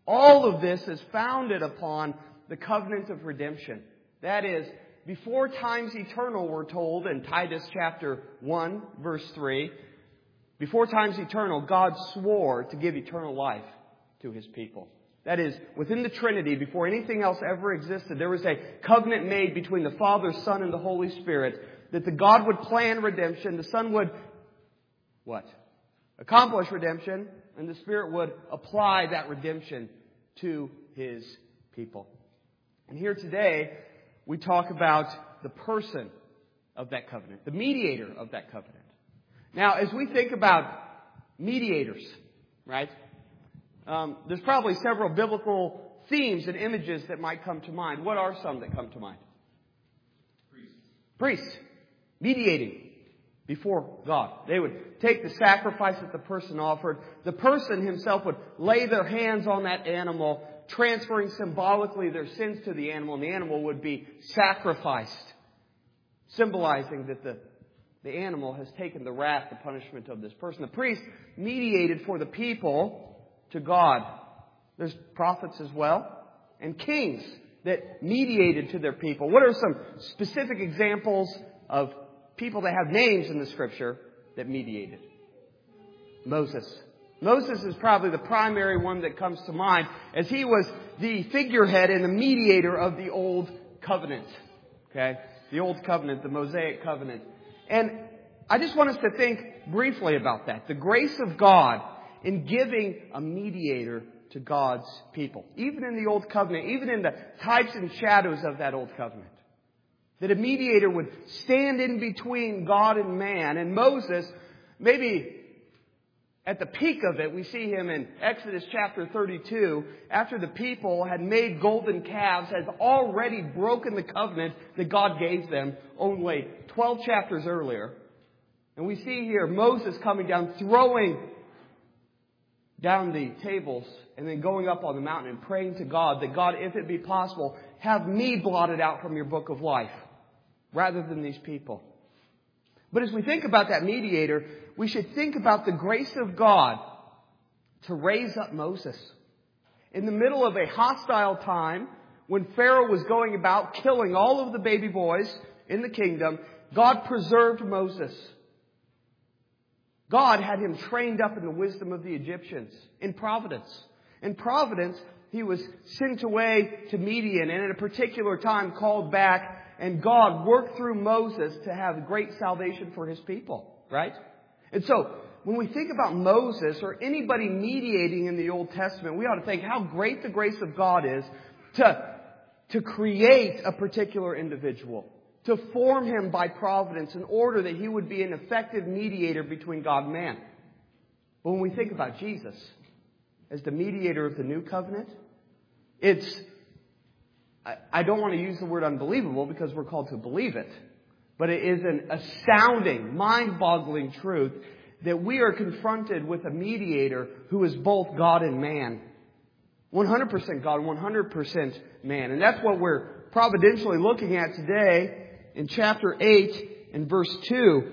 All of this is founded upon the covenant of redemption. That is, before times eternal, we're told in Titus chapter 1, verse 3, before times eternal, God swore to give eternal life to His people. That is, within the Trinity, before anything else ever existed, there was a covenant made between the Father, Son, and the Holy Spirit that the God would plan redemption, the Son would, what? Accomplish redemption, and the Spirit would apply that redemption to His people. And here today, we talk about the person of that covenant, the mediator of that covenant. Now, as we think about mediators, right, there's probably several biblical themes and images that might come to mind. What are some that come to mind? Priests. Mediating before God. They would take the sacrifice that the person offered. The person himself would lay their hands on that animal, transferring symbolically their sins to the animal, and the animal would be sacrificed, symbolizing that the animal has taken the wrath, the punishment of this person. The priest mediated for the people to God. There's prophets as well, and kings that mediated to their people. What are some specific examples of people that have names in the Scripture that mediated? Moses. Moses is probably the primary one that comes to mind, as he was the figurehead and the mediator of the Old Covenant. Okay? The Old Covenant, the Mosaic Covenant. And I just want us to think briefly about that. The grace of God in giving a mediator to God's people. Even in the Old Covenant, even in the types and shadows of that Old Covenant. That a mediator would stand in between God and man. And Moses, maybe at the peak of it, we see him in Exodus chapter 32, after the people had made golden calves, has already broken the covenant that God gave them only 12 chapters earlier. And we see here Moses coming down, throwing down the tables, and then going up on the mountain and praying to God that God, if it be possible, have me blotted out from your book of life, rather than these people. But as we think about that mediator, we should think about the grace of God to raise up Moses. In the middle of a hostile time, when Pharaoh was going about killing all of the baby boys in the kingdom, God preserved Moses. God had him trained up in the wisdom of the Egyptians, in providence. In providence, he was sent away to Midian, and at a particular time called back, and God worked through Moses to have great salvation for His people, right? And so, when we think about Moses or anybody mediating in the Old Testament, we ought to think how great the grace of God is to create a particular individual, to form him by providence in order that he would be an effective mediator between God and man. But when we think about Jesus as the mediator of the new covenant, I don't want to use the word unbelievable because we're called to believe it. But it is an astounding, mind-boggling truth that we are confronted with a mediator who is both God and man. 100% God, 100% man. And that's what we're providentially looking at today in chapter 8 and verse 2.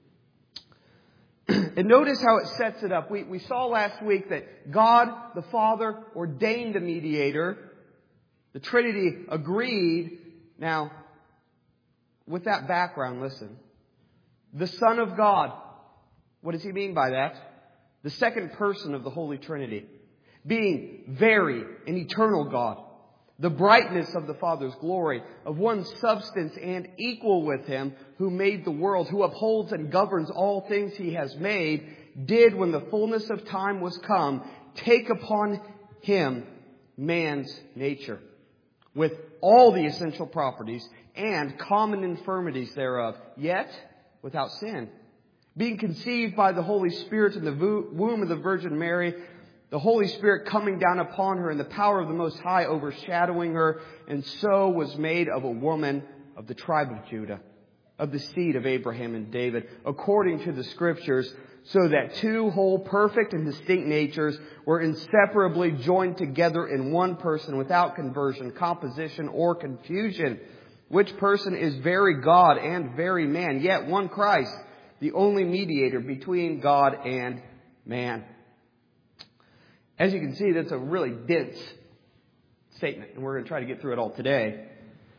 And notice how it sets it up. We saw last week that God, the Father, ordained a mediator. The Trinity agreed. Now, with that background, listen. The Son of God. What does He mean by that? The second person of the Holy Trinity. Being very and eternal God. The brightness of the Father's glory, of one substance and equal with Him, who made the world, who upholds and governs all things He has made, did, when the fullness of time was come, take upon Him man's nature, with all the essential properties and common infirmities thereof, yet without sin. Being conceived by the Holy Spirit in the womb of the Virgin Mary, the Holy Spirit coming down upon her and the power of the Most High overshadowing her, and so was made of a woman of the tribe of Judah, of the seed of Abraham and David, according to the Scriptures, so that two whole, perfect and distinct natures were inseparably joined together in one person without conversion, composition, or confusion, which person is very God and very man, yet one Christ, the only mediator between God and man. As you can see, that's a really dense statement, and we're going to try to get through it all today.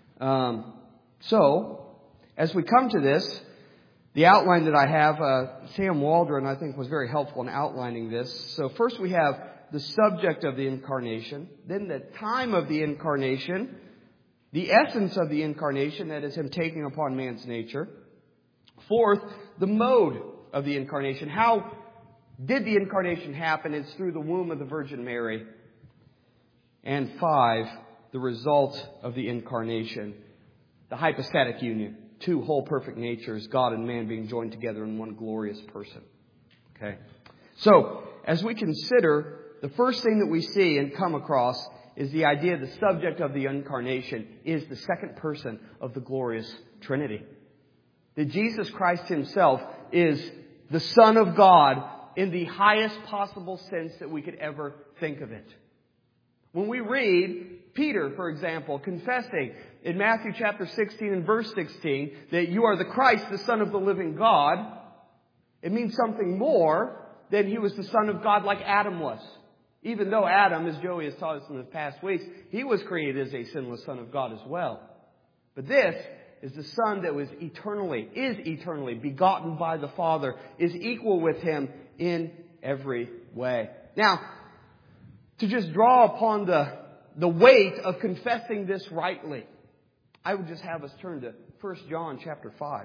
So, as we come to this, the outline that I have, Sam Waldron, I think, was very helpful in outlining this. So first we have the subject of the incarnation, then the time of the incarnation, the essence of the incarnation, that is Him taking upon man's nature. Fourth, the mode of the incarnation. How did the incarnation happen? It's through the womb of the Virgin Mary. And 5, the result of the incarnation, the hypostatic union. 2 whole perfect natures, God and man being joined together in one glorious person. Okay. So, as we consider, the first thing that we see and come across is the idea the subject of the incarnation is the second person of the glorious Trinity. That Jesus Christ Himself is the Son of God in the highest possible sense that we could ever think of it. When we read Peter, for example, confessing in Matthew chapter 16 and verse 16 that you are the Christ, the Son of the living God, it means something more than He was the Son of God like Adam was. Even though Adam, as Joey has taught us in the past weeks, he was created as a sinless Son of God as well. But this is the Son that is eternally begotten by the Father, is equal with Him in every way. Now, to just draw upon the weight of confessing this rightly, I would just have us turn to 1 John chapter 5.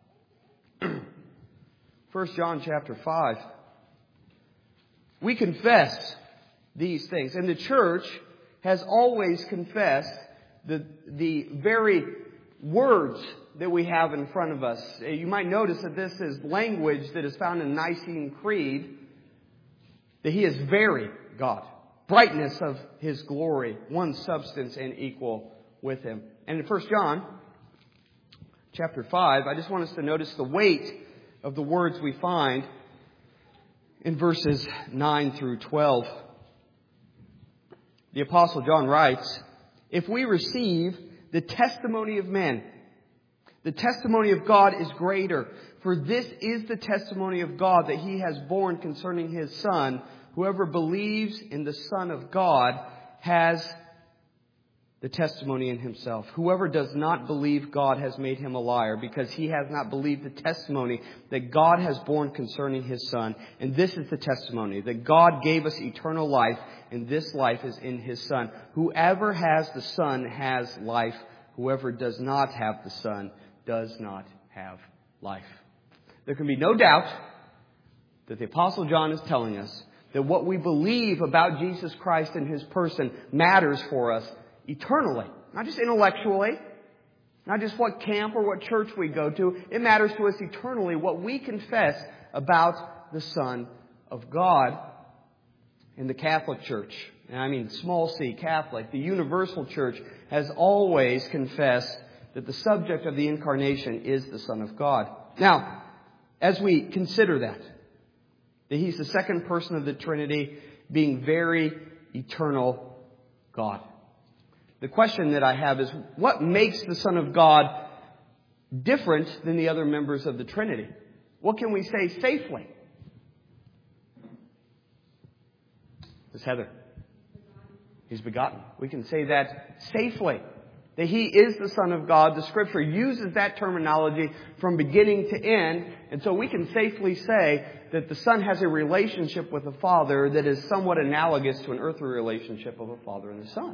1 John chapter 5. We confess these things. And the church has always confessed the very words that we have in front of us. You might notice that this is language that is found in Nicene Creed, that He is very God. Brightness of His glory, one substance and equal with Him. And in 1 John chapter 5, I just want us to notice the weight of the words we find in verses 9 through 12. The Apostle John writes, if we receive the testimony of men, the testimony of God is greater. For this is the testimony of God that He has borne concerning His Son. Whoever believes in the Son of God has the testimony in himself. Whoever does not believe God has made him a liar, because he has not believed the testimony that God has borne concerning His Son. And this is the testimony, that God gave us eternal life, and this life is in His Son. Whoever has the Son has life. Whoever does not have the Son does not have life. There can be no doubt that the Apostle John is telling us that what we believe about Jesus Christ and His person matters for us eternally. Not just intellectually. Not just what camp or what church we go to. It matters to us eternally what we confess about the Son of God. In the Catholic Church, and I mean small c, Catholic, the universal church has always confessed that the subject of the incarnation is the Son of God. Now, as we consider that He's the second person of the Trinity, being very eternal God. The question that I have is, what makes the Son of God different than the other members of the Trinity? What can we say safely? Ms. Heather. He's begotten. We can say that safely. That He is the Son of God. The Scripture uses that terminology from beginning to end. And so we can safely say that the Son has a relationship with the Father that is somewhat analogous to an earthly relationship of a Father and a Son.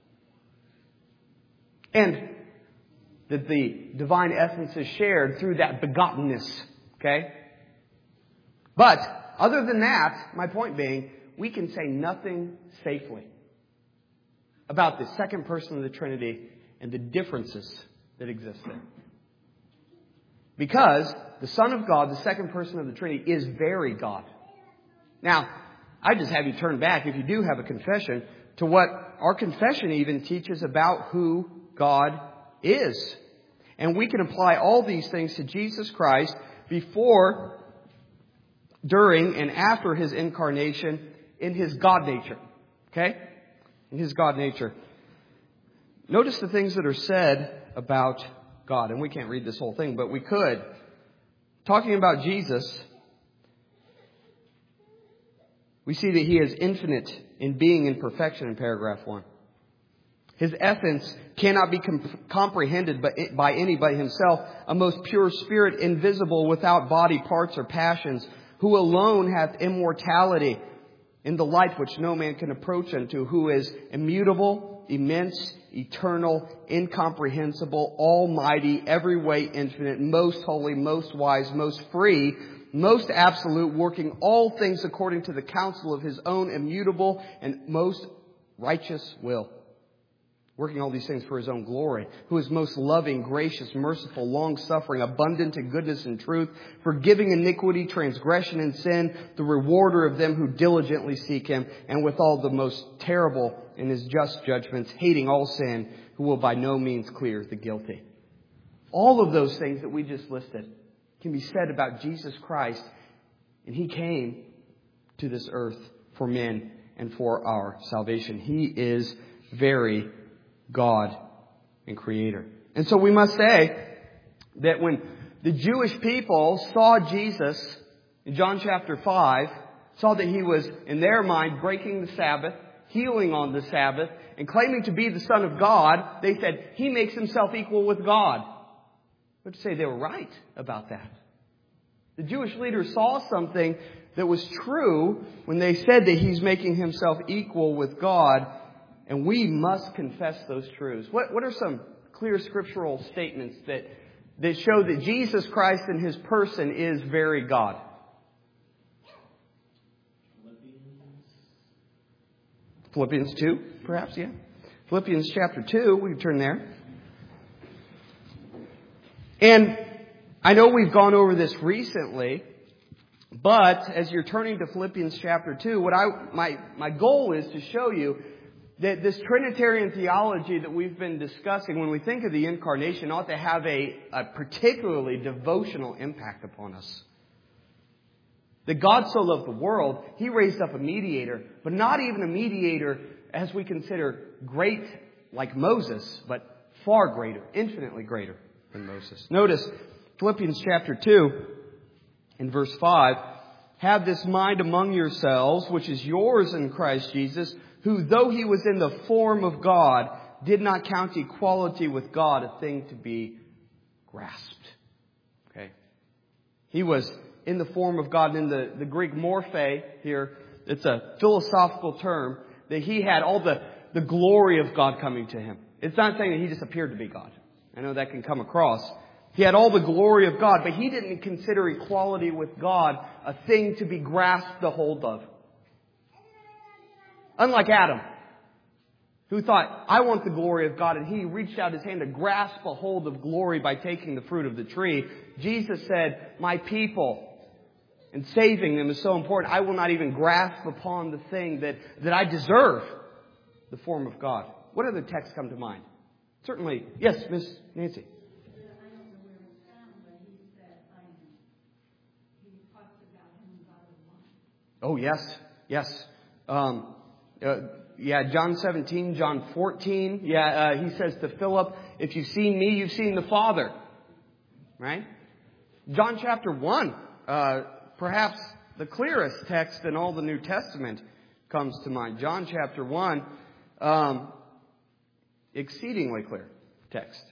And that the divine essence is shared through that begottenness. Okay? But, other than that, my point being, we can say nothing safely about the second person of the Trinity and the differences that exist there. Because the Son of God, the second person of the Trinity, is very God. Now, I just have you turn back, if you do have a confession, to what our confession even teaches about who God is. And we can apply all these things to Jesus Christ before, during, and after His incarnation in His God nature. Okay? In His God nature. Notice the things that are said about God. And we can't read this whole thing, but we could. Talking about Jesus, We see that He is infinite in being and perfection in paragraph 1. His essence cannot be comprehended by any but Himself, a most pure spirit, invisible, without body, parts, or passions, who alone hath immortality in the light which no man can approach unto, who is immutable, immense, eternal, incomprehensible, almighty, every way infinite, most holy, most wise, most free, most absolute, working all things according to the counsel of His own immutable and most righteous will. Working all these things for His own glory, who is most loving, gracious, merciful, long-suffering, abundant in goodness and truth, forgiving iniquity, transgression, and sin, the rewarder of them who diligently seek Him, and withal the most terrible in His just judgments, hating all sin, who will by no means clear the guilty. All of those things that we just listed can be said about Jesus Christ, and He came to this earth for men and for our salvation. He is very God and Creator. And so we must say that when the Jewish people saw Jesus in John chapter 5, saw that He was, in their mind, breaking the Sabbath, healing on the Sabbath, and claiming to be the Son of God, they said, He makes Himself equal with God. But to say they were right about that. The Jewish leaders saw something that was true when they said that He's making Himself equal with God. And we must confess those truths. What are some clear scriptural statements that show that Jesus Christ in His person is very God? Philippians 2, perhaps, yeah. Philippians chapter 2, we can turn there. And I know we've gone over this recently, but as you're turning to Philippians chapter 2, my goal is to show you that this Trinitarian theology that we've been discussing, when we think of the incarnation, ought to have a particularly devotional impact upon us. That God so loved the world, He raised up a mediator, but not even a mediator as we consider great like Moses, but far greater, infinitely greater than Moses. Notice Philippians chapter 2 in verse 5. Have this mind among yourselves, which is yours in Christ Jesus, who, though He was in the form of God, did not count equality with God a thing to be grasped. Okay? He was in the form of God. In the Greek morphe here, it's a philosophical term, that He had all the glory of God coming to Him. It's not saying that He just appeared to be God. I know that can come across. He had all the glory of God, but He didn't consider equality with God a thing to be grasped a hold of. Unlike Adam, who thought, I want the glory of God, and he reached out his hand to grasp a hold of glory by taking the fruit of the tree. Jesus said, my people, and saving them is so important, I will not even grasp upon the thing that I deserve, the form of God. What other texts come to mind? Certainly, yes, Miss Nancy. Oh, yes, yes. John 17, John 14. He says to Philip, if you've seen me, you've seen the Father. Right? John chapter 1, perhaps the clearest text in all the New Testament comes to mind. John chapter 1, exceedingly clear text.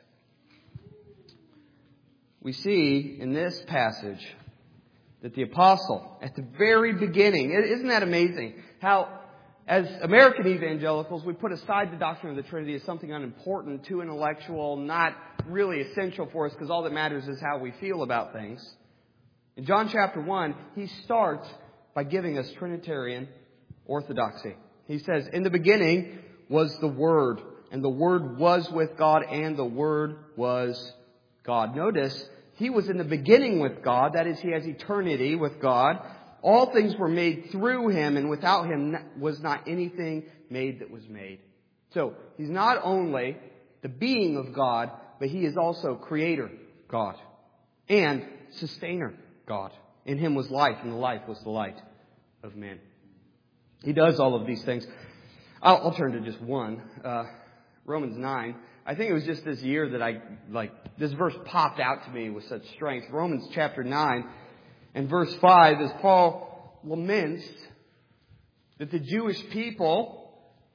We see in this passage that the apostle, at the very beginning, isn't that amazing? How, as American evangelicals, we put aside the doctrine of the Trinity as something unimportant, too intellectual, not really essential for us, because all that matters is how we feel about things. In John chapter 1, he starts by giving us Trinitarian orthodoxy. He says, in the beginning was the Word, and the Word was with God, and the Word was God. Notice, He was in the beginning with God. That is, He has eternity with God. All things were made through Him, and without Him was not anything made that was made. So, He's not only the being of God, but He is also Creator God and Sustainer God. In Him was life, and the life was the light of men. He does all of these things. I'll turn to just one. Romans 9. I think it was just this year that this verse popped out to me with such strength. Romans chapter 9 and verse 5, as Paul laments that the Jewish people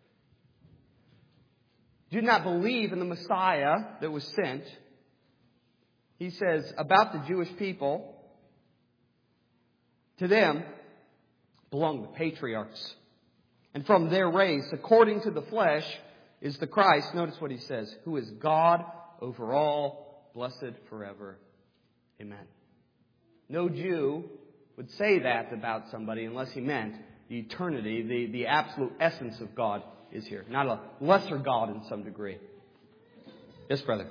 did not believe in the Messiah that was sent. He says about the Jewish people, to them belong the patriarchs. And from their race, according to the flesh, is the Christ, notice what he says, who is God over all, blessed forever. Amen. No Jew would say that about somebody unless he meant the eternity, the absolute essence of God is here. Not a lesser God in some degree. Yes, brother.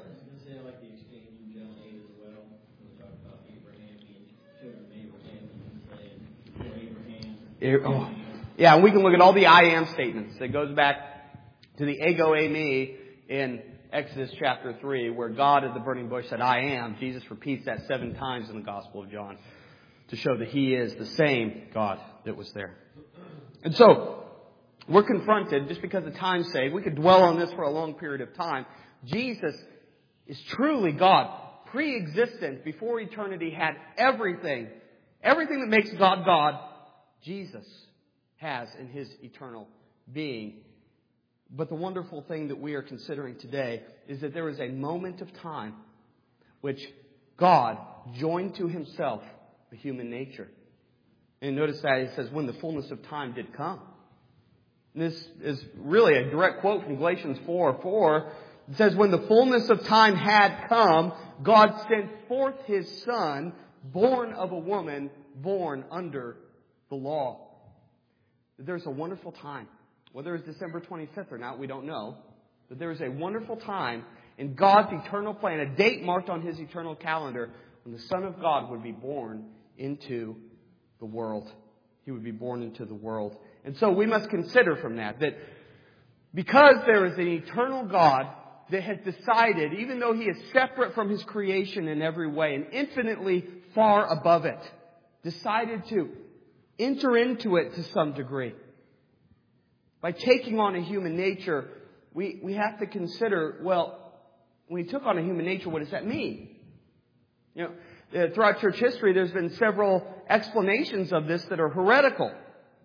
Oh. Yeah, and we can look at all the I am statements. It goes back to the ego eimi in Exodus chapter 3, where God at the burning bush said, I am. Jesus repeats that 7 times in the Gospel of John to show that He is the same God that was there. And so, we're confronted, just because of time's sake, we could dwell on this for a long period of time. Jesus is truly God, pre-existent, before eternity, had everything. Everything that makes God God, Jesus has in His eternal being. But the wonderful thing that we are considering today is that there is a moment of time which God joined to Himself the human nature. And notice that it says, when the fullness of time did come. And this is really a direct quote from Galatians 4:4. It says, when the fullness of time had come, God sent forth His Son, born of a woman, born under the law. There's a wonderful time. Whether it's December 25th or not, we don't know. But there is a wonderful time in God's eternal plan, a date marked on His eternal calendar, when the Son of God would be born into the world. He would be born into the world. And so we must consider from that because there is an eternal God that has decided, even though He is separate from His creation in every way and infinitely far above it, decided to enter into it to some degree. By taking on a human nature, we have to consider, well, when He took on a human nature, what does that mean? You know, throughout church history, there's been several explanations of this that are heretical.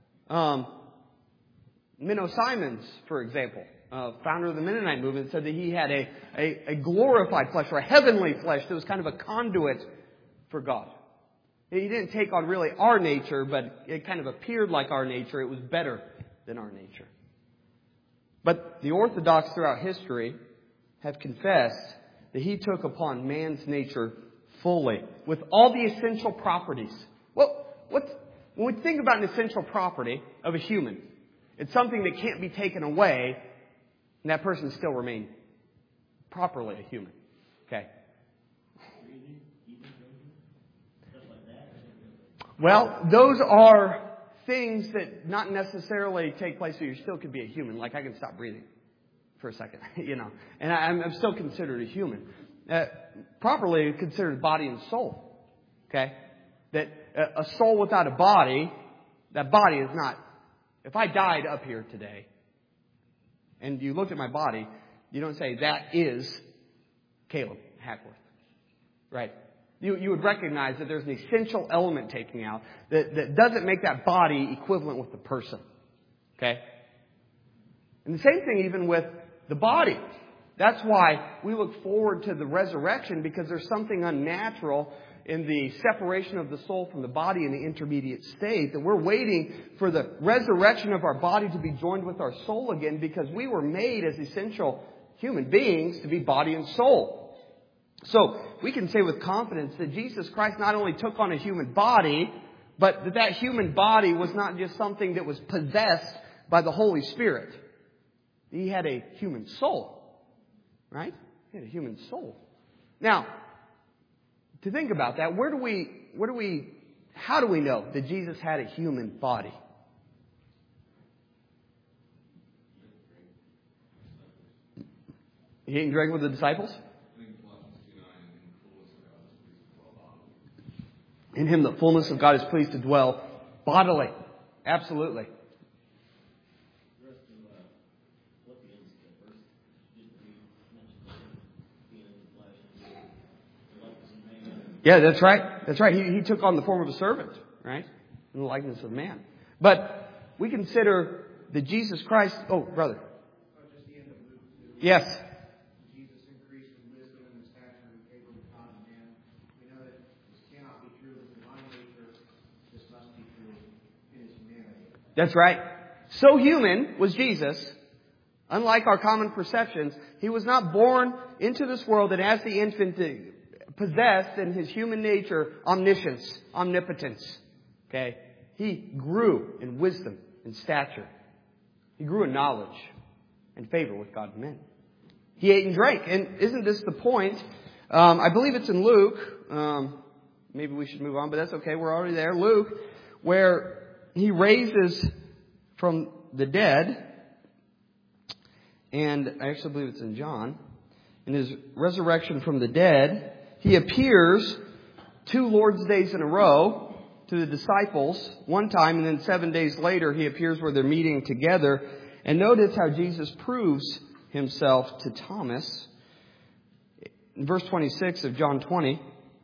Menno Simons, for example, founder of the Mennonite movement, said that he had a glorified flesh, or a heavenly flesh that was kind of a conduit for God. He didn't take on really our nature, but it kind of appeared like our nature. It was better than our nature. But the Orthodox throughout history have confessed that He took upon man's nature fully, with all the essential properties. Well, when we think about an essential property of a human, it's something that can't be taken away, and that person still remains properly a human. Okay. Well, those are things that not necessarily take place, so you still could be a human. Like I can stop breathing for a second, and I'm still considered a human. Properly considered body and soul. Okay? That a soul without a body, that body is not. If I died up here today, and you looked at my body, you don't say, that is Caleb Hackworth. Right? You would recognize that there's an essential element taken out that doesn't make that body equivalent with the person. Okay? And the same thing even with the body. That's why we look forward to the resurrection, because there's something unnatural in the separation of the soul from the body in the intermediate state, that we're waiting for the resurrection of our body to be joined with our soul again, because we were made as essential human beings to be body and soul. So we can say with confidence that Jesus Christ not only took on a human body, but that human body was not just something that was possessed by the Holy Spirit. He had a human soul. Right? He had a human soul. Now, to think about that, how do we know that Jesus had a human body? He ate and drank with the disciples? In Him the fullness of God is pleased to dwell bodily. Absolutely. Yeah, that's right. That's right. He took on the form of a servant, right? In the likeness of man. But we consider that Jesus Christ... Oh, brother. Yes. Jesus increased in wisdom and stature and favor with God and man. We know that this cannot be true in divine nature. This must be true in his humanity. That's right. So human was Jesus. Unlike our common perceptions, he was not born into this world and as the infant possessed in his human nature omniscience, omnipotence. Okay? He grew in wisdom and stature. He grew in knowledge and favor with God and men. He ate and drank. And isn't this the point? I believe it's in Luke. Maybe we should move on, but that's okay. We're already there. Luke, where he raises from the dead. And I actually believe it's in John. In his resurrection from the dead, he appears 2 Lord's Days in a row to the disciples one time, and then 7 days later he appears where they're meeting together. And notice how Jesus proves himself to Thomas. In verse 26 of John 20,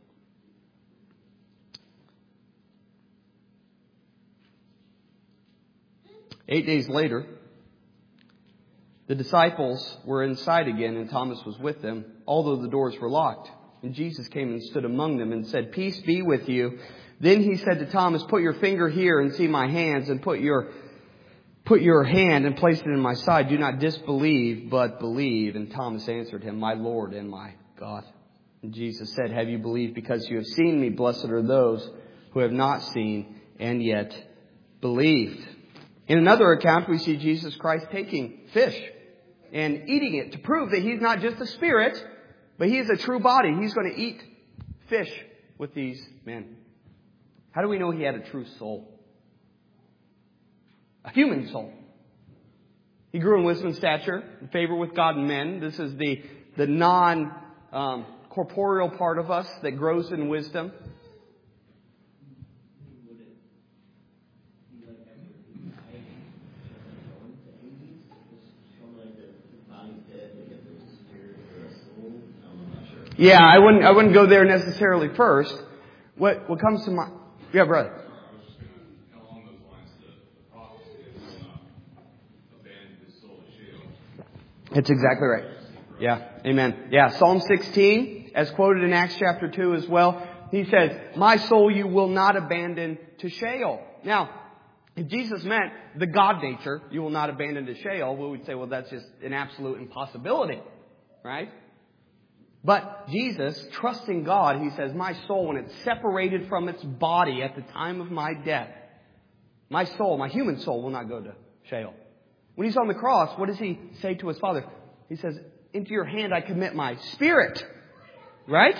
"8 days later, the disciples were inside again, and Thomas was with them, although the doors were locked. And Jesus came and stood among them and said, 'Peace be with you.' Then he said to Thomas, 'Put your finger here and see my hands, and put your hand and place it in my side. Do not disbelieve, but believe.' And Thomas answered him, 'My Lord and my God.' And Jesus said, 'Have you believed because you have seen me? Blessed are those who have not seen and yet believed.'" In another account, we see Jesus Christ taking fish and eating it to prove that he's not just a spirit, but he is a true body. He's going to eat fish with these men. How do we know he had a true soul? A human soul. He grew in wisdom and stature, in favor with God and men. This is the non-corporeal part of us that grows in wisdom. Yeah, I wouldn't go there necessarily first. What comes to mind? Yeah, brother. Along those lines, the prophecy is will not abandon his soul to Sheol. That's exactly right. Yeah, amen. Yeah, Psalm 16, as quoted in Acts chapter 2 as well, he says, "My soul you will not abandon to Sheol." Now, if Jesus meant the God nature, you will not abandon to Sheol, we would say, well, that's just an absolute impossibility, right? But Jesus, trusting God, he says, "My soul, when it's separated from its body at the time of my death, my soul, my human soul, will not go to Sheol." When he's on the cross, what does he say to his Father? He says, "Into your hand I commit my spirit." Right?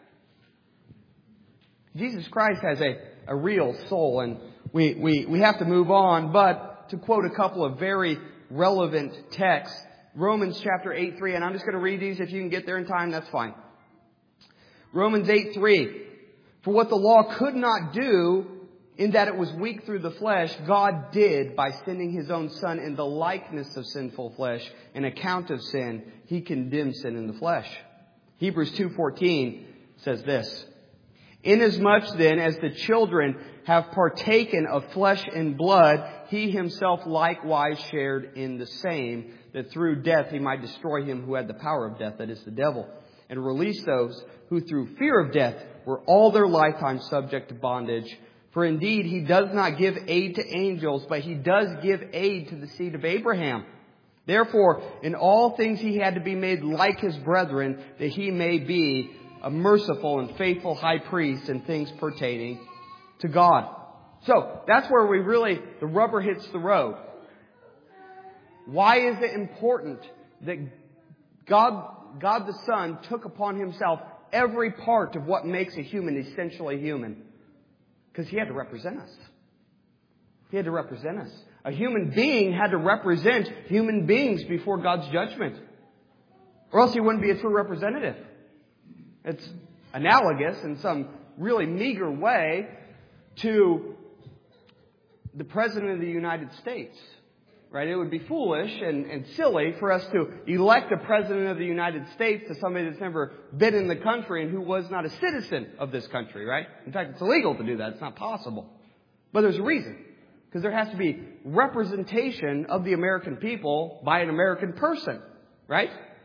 Jesus Christ has a real soul, and we have to move on. But to quote a couple of very relevant texts, Romans chapter 8:3, and I'm just going to read these. If you can get there in time, that's fine. Romans 8:3, "For what the law could not do, in that it was weak through the flesh, God did by sending his own Son in the likeness of sinful flesh. On account of sin, he condemned sin in the flesh." Hebrews 2:14 says this, "Inasmuch then as the children have partaken of flesh and blood, he himself likewise shared in the same, that through death he might destroy him who had the power of death, that is the devil, and release those who through fear of death were all their lifetime subject to bondage. For indeed he does not give aid to angels, but he does give aid to the seed of Abraham. Therefore, in all things he had to be made like his brethren, that he may be a merciful and faithful high priest in things pertaining to God." So, that's where the rubber hits the road. Why is it important that God the Son took upon himself every part of what makes a human essentially human? Because he had to represent us. He had to represent us. A human being had to represent human beings before God's judgment. Or else he wouldn't be a true representative. It's analogous in some really meager way to the President of the United States. Right? It would be foolish and silly for us to elect a President of the United States to somebody that's never been in the country and who was not a citizen of this country, right? In fact, it's illegal to do that. It's not possible. But there's a reason. Because there has to be representation of the American people by an American person, right?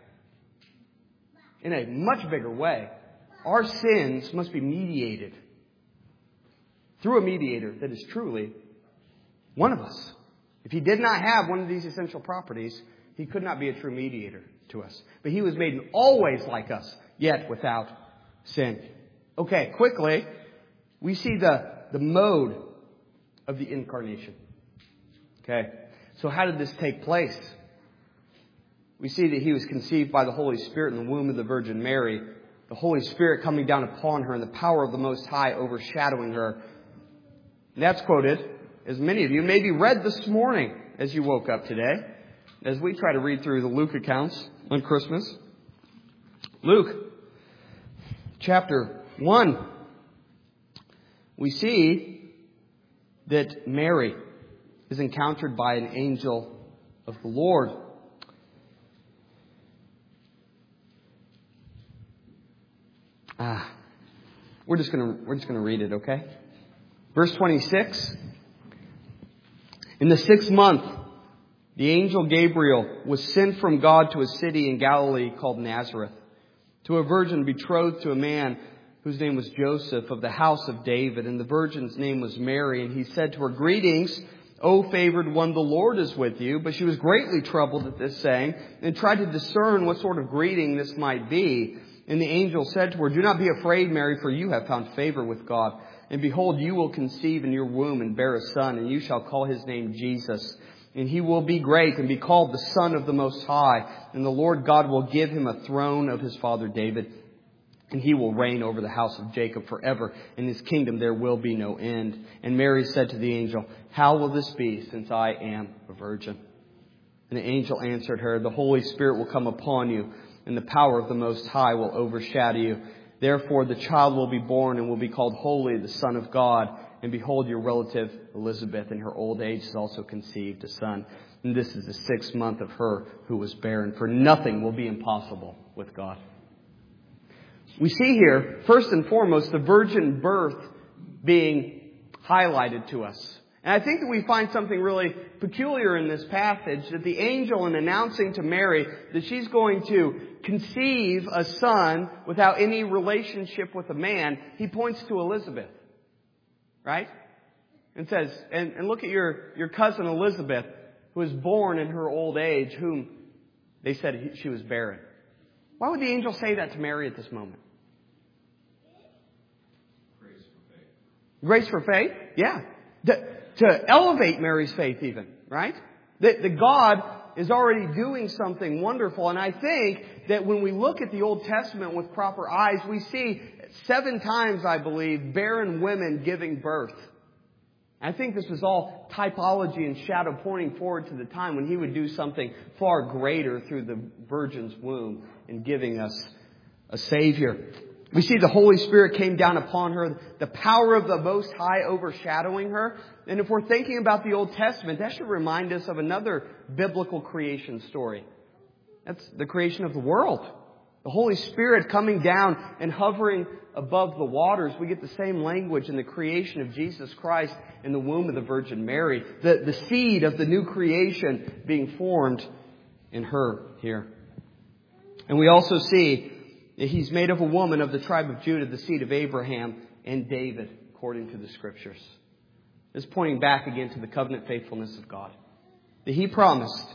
In a much bigger way. Our sins must be mediated through a mediator that is truly one of us. If he did not have one of these essential properties, he could not be a true mediator to us. But he was made in all ways like us, yet without sin. Okay, quickly, we see the mode of the incarnation. Okay, so how did this take place? We see that he was conceived by the Holy Spirit in the womb of the Virgin Mary. The Holy Spirit coming down upon her and the power of the Most High overshadowing her. And that's quoted, as many of you maybe read this morning as you woke up today, as we try to read through the Luke accounts on Christmas. Luke, chapter 1, we see that Mary is encountered by an angel of the Lord. We're just gonna read it, okay? Verse 26. In the 6th month, the angel Gabriel was sent from God to a city in Galilee called Nazareth, to a virgin betrothed to a man whose name was Joseph, of the house of David, and the virgin's name was Mary. And he said to her, "Greetings, O favored one, the Lord is with you." But she was greatly troubled at this saying, and tried to discern what sort of greeting this might be. And the angel said to her, "Do not be afraid, Mary, for you have found favor with God. And behold, you will conceive in your womb and bear a son, and you shall call his name Jesus. And he will be great and be called the Son of the Most High. And the Lord God will give him a throne of his father David. And he will reign over the house of Jacob forever. In his kingdom there will be no end." And Mary said to the angel, "How will this be, since I am a virgin?" And the angel answered her, "The Holy Spirit will come upon you, and the power of the Most High will overshadow you. Therefore the child will be born and will be called Holy, the Son of God. And behold, your relative Elizabeth in her old age has also conceived a son. And this is the 6th month of her who was barren. For nothing will be impossible with God." We see here, first and foremost, the virgin birth being highlighted to us. And I think that we find something really peculiar in this passage, that the angel, in announcing to Mary that she's going to conceive a son without any relationship with a man, he points to Elizabeth. Right? And says, and look at your cousin Elizabeth, who was born in her old age, whom they said she was barren. Why would the angel say that to Mary at this moment? Grace for faith. Grace for faith? Yeah. To elevate Mary's faith even, right? That God is already doing something wonderful. And I think that when we look at the Old Testament with proper eyes, we see 7 times, I believe, barren women giving birth. I think this was all typology and shadow pointing forward to the time when he would do something far greater through the virgin's womb in giving us a Savior. We see the Holy Spirit came down upon her, the power of the Most High overshadowing her. And if we're thinking about the Old Testament, that should remind us of another biblical creation story. That's the creation of the world. The Holy Spirit coming down and hovering above the waters. We get the same language in the creation of Jesus Christ in the womb of the Virgin Mary. The seed of the new creation being formed in her here. And we also see that he's made of a woman of the tribe of Judah, the seed of Abraham and David, according to the Scriptures. This is pointing back again to the covenant faithfulness of God. That he promised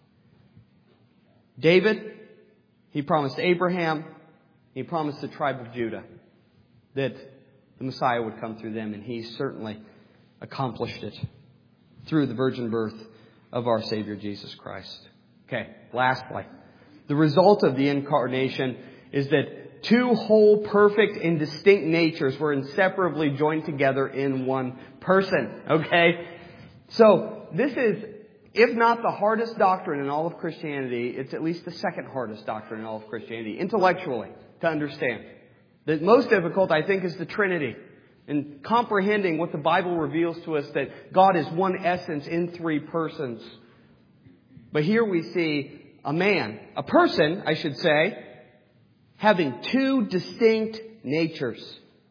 David, he promised Abraham, he promised the tribe of Judah that the Messiah would come through them, and he certainly accomplished it through the virgin birth of our Savior Jesus Christ. Okay, lastly, the result of the incarnation is that 2 whole, perfect, and distinct natures were inseparably joined together in one person. Okay? So, this is, if not the hardest doctrine in all of Christianity, it's at least the second hardest doctrine in all of Christianity, intellectually, to understand. The most difficult, I think, is the Trinity. And comprehending what the Bible reveals to us, that God is one essence in 3 persons. But here we see a person, I should say, having 2 distinct natures.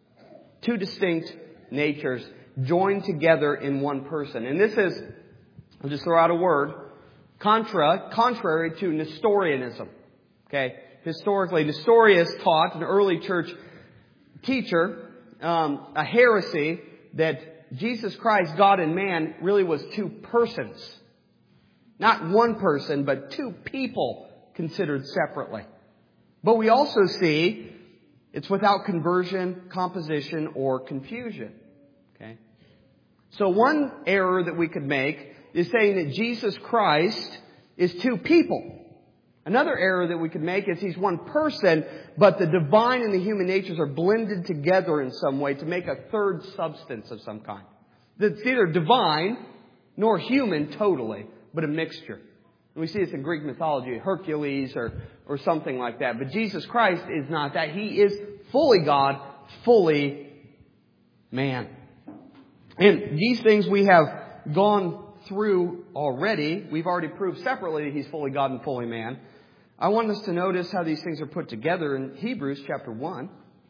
2 distinct natures joined together in one person. And this is I'll just throw out a word. Contrary to Nestorianism. Okay? Historically, Nestorius taught, an early church teacher, a heresy that Jesus Christ, God and man, really was two persons. Not one person, but two people considered separately. But we also see it's without conversion, composition, or confusion. Okay? So one error that we could make is saying that Jesus Christ is two people. Another error that we could make is He's one person, but the divine and the human natures are blended together in some way to make a third substance of some kind. That's neither divine nor human totally, but a mixture. And we see this in Greek mythology, Hercules or something like that. But Jesus Christ is not that. He is fully God, fully man. And these things we have gone through already. We've already proved separately that He's fully God and fully man. I want us to notice how these things are put together in Hebrews chapter 1.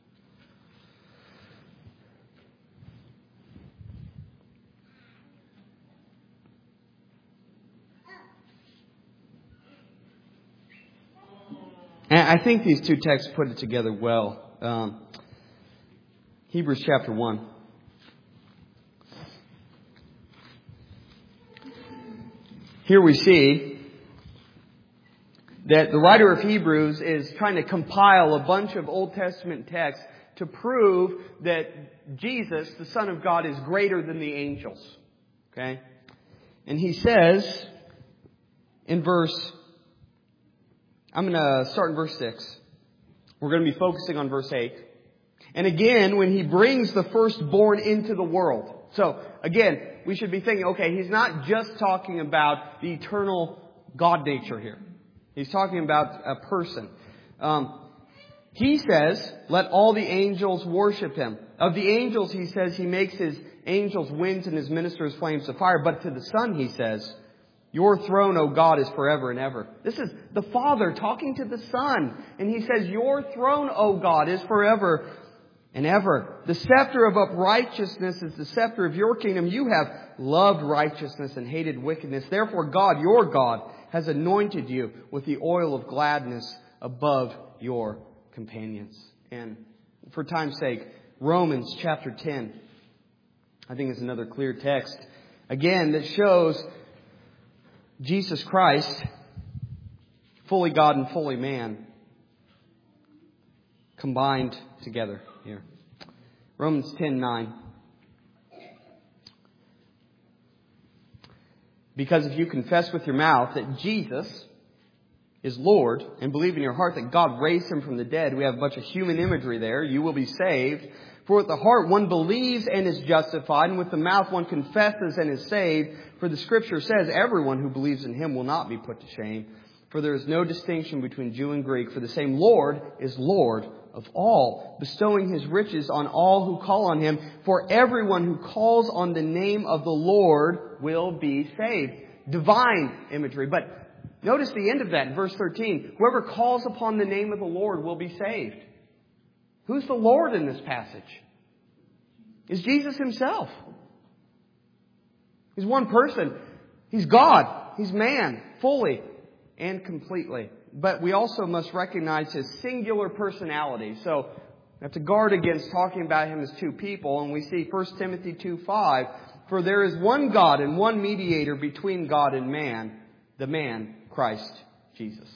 And I think these two texts put it together well. Hebrews chapter 1. Here we see that the writer of Hebrews is trying to compile a bunch of Old Testament texts to prove that Jesus, the Son of God, is greater than the angels. Okay? And he says in I'm going to start in verse 6. We're going to be focusing on verse 8. And again, when He brings the firstborn into the world. So, again, we should be thinking, okay, He's not just talking about the eternal God nature here. He's talking about a person. He says, let all the angels worship Him. Of the angels, He says, He makes His angels winds and His ministers flames of fire. But to the Son, He says, your throne, O God, is forever and ever. This is the Father talking to the Son. And He says, your throne, O God, is forever and ever. The scepter of uprightness is the scepter of your kingdom. You have loved righteousness and hated wickedness. Therefore, God, your God, has anointed you with the oil of gladness above your companions. And for time's sake, Romans chapter 10, I think is another clear text. Again, that shows Jesus Christ, fully God and fully man, combined together here. Romans 10:9. Because if you confess with your mouth that Jesus is Lord and believe in your heart that God raised Him from the dead, we have a bunch of human imagery there, you will be saved. For with the heart one believes and is justified, and with the mouth one confesses and is saved. For the Scripture says, everyone who believes in Him will not be put to shame. For there is no distinction between Jew and Greek, for the same Lord is Lord of all, bestowing His riches on all who call on Him. For everyone who calls on the name of the Lord will be saved. Divine imagery. But notice the end of that in verse 13. Whoever calls upon the name of the Lord will be saved. Who's the Lord in this passage? It's Jesus Himself. He's one person. He's God. He's man, fully and completely. But we also must recognize His singular personality. So we have to guard against talking about Him as two people. And we see 1 Timothy 2:5. For there is one God and one mediator between God and man, the man, Christ Jesus.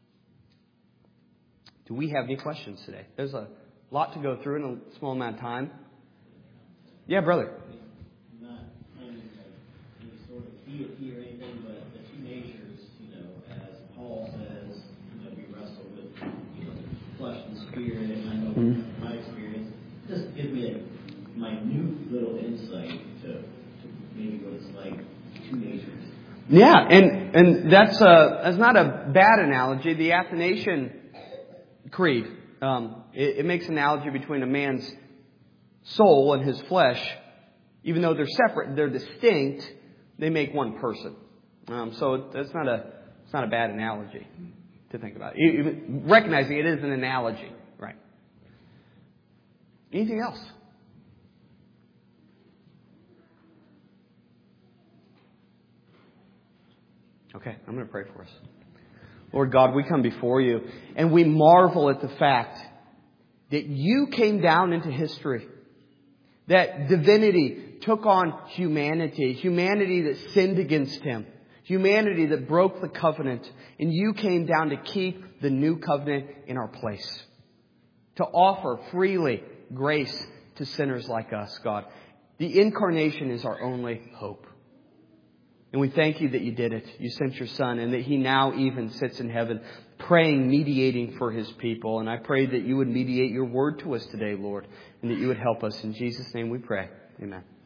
Do we have any questions today? There's a lot to go through in a small amount of time. Yeah, brother. Not claiming any sort of deity or anything, but the two natures, as Paul says, we wrestle with, flesh and spirit. And I know from my experience, just give me a minute little insight to maybe what it's like, two natures. Yeah, and that's not a bad analogy. The Athanasian Creed, it makes an analogy between a man's soul and his flesh. Even though they're separate, they're distinct, they make one person. So it's not a bad analogy to think about. Even recognizing it is an analogy, right? Anything else? Okay, I'm going to pray for us. Lord God, we come before you and we marvel at the fact that you came down into history. That divinity took on humanity. Humanity that sinned against Him. Humanity that broke the covenant. And you came down to keep the new covenant in our place. To offer freely grace to sinners like us, God. The incarnation is our only hope. And we thank you that you did it. You sent your Son and that He now even sits in heaven praying, mediating for His people. And I pray that you would mediate your word to us today, Lord, and that you would help us. In Jesus' name we pray. Amen.